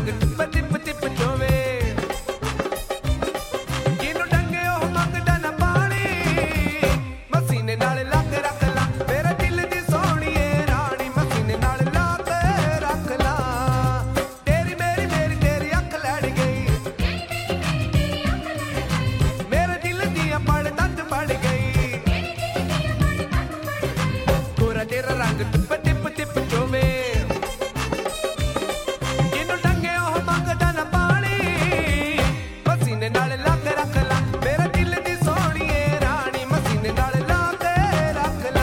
tip tip tip ਚੋਵੇ ਜਿਹਨੂੰ ਡੰਗੇ ਉਹ ਮੰਗਦਾ ਨਾ ਪਾਣੀ ਮਸੀਨੇ ਨਾਲ ਲਾ ਕੇ ਰੱਖ ਲਾ ਮੇਰੇ ਦਿਲ ਦੀ ਸੋਹਣੀਏ ਰਾਣੀ ਮਸੀਨੇ ਨਾਲ ਲਾ ਕੇ ਰੱਖ ਲਾ ਤੇਰੀ ਮੇਰੀ ਤੇਰੀ ਅੱਖ ਲੜ ਗਈ ਮੇਰੇ ਦਿਲ ਦੀਆਂ ਪੜਦਾਂ ਚ ਵੜ ਗਈ ਗੋਰਾ ਤੇਰਾ ਰੰਗ ਟਿਪ ਟਿਪ ਟਿਪ ਚੋਵੇ ਜਿਹਨੂੰ ਡੰਗੇ ਉਹ ਮੰਗਦਾ ਨਾ ਪਾਣੀ ਮਸੀਨੇ ਨਾਲ ਲਾ ਕੇ ਰੱਖ ਲਾ ਮੇਰੇ ਦਿਲ ਦੀ ਸੋਹਣੀਏ ਰਾਣੀ ਮਸੀਨੇ ਨਾਲ ਲਾ ਕੇ ਰੱਖ ਲਾ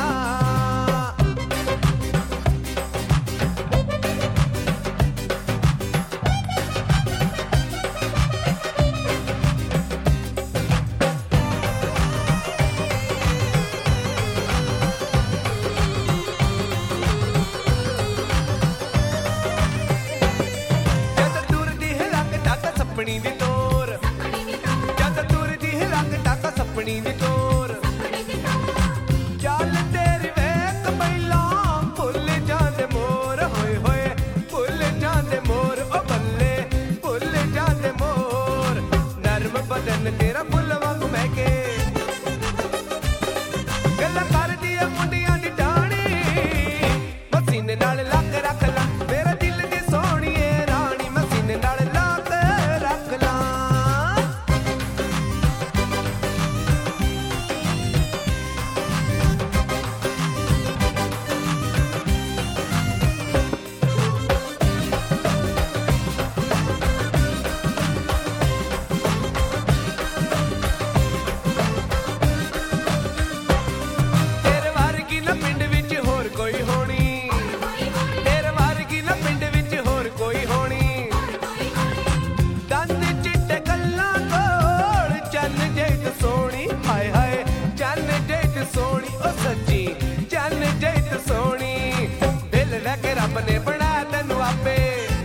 ਜਦ ਤੁਰਦੀ ਹੈ ਰੰਗ ਟਾਕਾ ਸੱਪਣੀ ਦੀ ਤੋਰ ਜਦ ਤੁਰਦੀ ਹੈ ਰੰਗ ਟਾਕਾ ਸੱਪਣੀ ਦੀ ਤੋਰ ਚੱਲ ਤੇਰੀ ਵੇਖ ਪਹਿਲਾਂ ਭੁੱਲ ਜਾਂਦੇ ਮੋਰ ਹੋਏ ਹੋਏ ਭੁੱਲ ਜਾਂਦੇ ਮੋਰ ਓ ਬੱਲੇ ਭੁੱਲ ਜਾਂਦੇ ਮੋਰ ਨਰਮ ਬਦਨ ਤੇਰਾ ਫੁੱਲ ਵਾਂਗ ਮਹਿਕੇ ਗੱਲਾਂ ਕਰਦੀ ਆ ਮੁੰਡਿਆਂ ਦੀ ਟਾਣੀ ਮਸੀਨੇ ਨਾਲ ਲਾ ਕੇ ਰੱਖ ਲਾ ਮੇਰੇ ਦਿਲ ਦੀ ਸੋਹਣੀਏ ਰਾਣੀ ਮਸੀਨੇ ਨਾਲ ਲਾ ਕੇ ਰੱਖ ਲਾ ਤੇਰੇ ਵਰਗੀ ਨਾ ਪਿੰਡ ਵਿੱਚ ਹੋਰ ਕੋਈ ਹੋਣੀ ਤੇਰੇ ਵਰਗੀ ਨਾ ਪਿੰਡ ਵਿੱਚ ਹੋਰ ਕੋਈ ਹੋਣੀ ਦੰਦ ਚਿੱਟੇ ਗੱਲਾਂ ਕੋਲ ਚੰਨ ਜੈਤ ਸੋਹਣੀ ਹਾਏ ਹਾਏ ਚੰਨ ਜੈਤ ਸੋਹਣੀ ਓ ਸੱਚੀ ਚੰਨ ਜੈਤ ਸੋਹਣੀ ਦਿਲ ਲੈ ਕੇ ਰੱਬ ਨੇ ਬਣਾਇਆ ਤੈਨੂੰ ਆਪੇ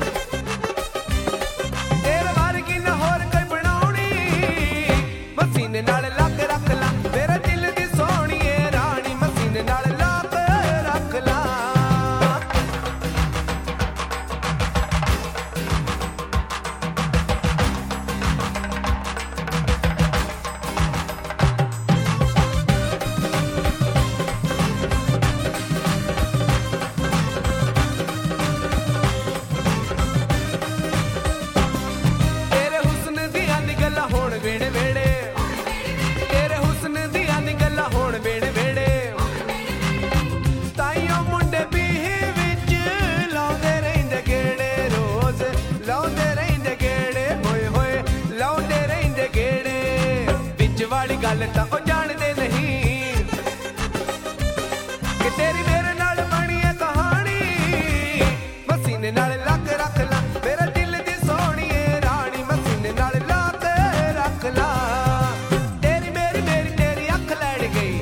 ਤੇਰੇ ਵਰਗੀ ਨਾ ਹੋਰ ਕੋਈ ਬਣਾਉਣੀ ਮਸੀਨੇ ਨਾਲ ਲਾ ਕੇ ਰੱਖ ਲਾ ਮੇਰੇ ਦਿਲ ਦੀ ਸੋਹਣੀਏ ਰਾਣੀ ਮਸੀਨੇ ਨਾਲ ਲਾ ਕੇ ਰੱਖ ਲਾ ਤੇਰੇ ਹੁਸਨ ਦੀਆਂ ਨੀ ਗੱਲਾਂ ਹੋਣ ਵੇੜੇ ਵੇੜੇ ਤੇਰੇ ਹੁਸਨ ਦੀਆਂ ਨੀ ਗੱਲਾਂ ਹੋਣ ਵੇੜੇ ਵੇੜੇ ਤਾਈਓ ਮੁੰਡੇ ਪੀਹੀ ਵਿੱਚ ਲਾਉਂਦੇ ਰਹਿੰਦੇ ਗੇੜੇ ਰੋਜ਼ ਲਾਉਂਦੇ ਰਹਿੰਦੇ ਗੇੜੇ ਹੋਏ ਹੋਏ ਲਾਉਂਦੇ ਰਹਿੰਦੇ ਗੇੜੇ ਵਿੱਚ ਵਾਲੀ ਗੱਲ ਤਾਂ ਉਹ ਜਾਣਦੇ ਨਹੀਂ ਕਿ ਤੇਰੀ ਮੇਰੇ ਨਾਲ ਬਣੀ ਹੈ ਕਹਾਣੀ ਮਸੀਨੇ ਨਾਲ ਲਾ ਕੇ ਰੱਖ ਲਾ ਮੇਰੇ ਦਿਲ ਦੀ ਸੋਹਣੀਏ ਰਾਣੀ ਮਸੀਨੇ ਨਾਲ ਲਾ ਕੇ ਰੱਖ ਲਾ ਤੇਰੀ ਮੇਰੀ ਤੇਰੀ ਅੱਖ ਲੜ ਗਈ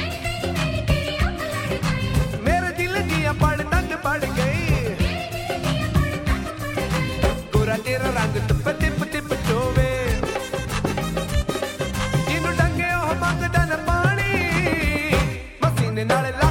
ਮੇਰੇ ਦਿਲ ਦੀਆਂ ਪੜਦਾਂ ਚ ਵੜ ਗਈ ਗੋਰਾ ਤੇਰਾ ਰੰਗ ਟਿਪ ਟਿਪ ਟਿਪ ਚੋਵੇ ਜਿਹਨੂੰ ਡੰਗੇ ਉਹ ਮੰਗਦਾ ਨਾ ਪਾਣੀ ਮਸੀਨੇ ਨਾਲ ਲਾ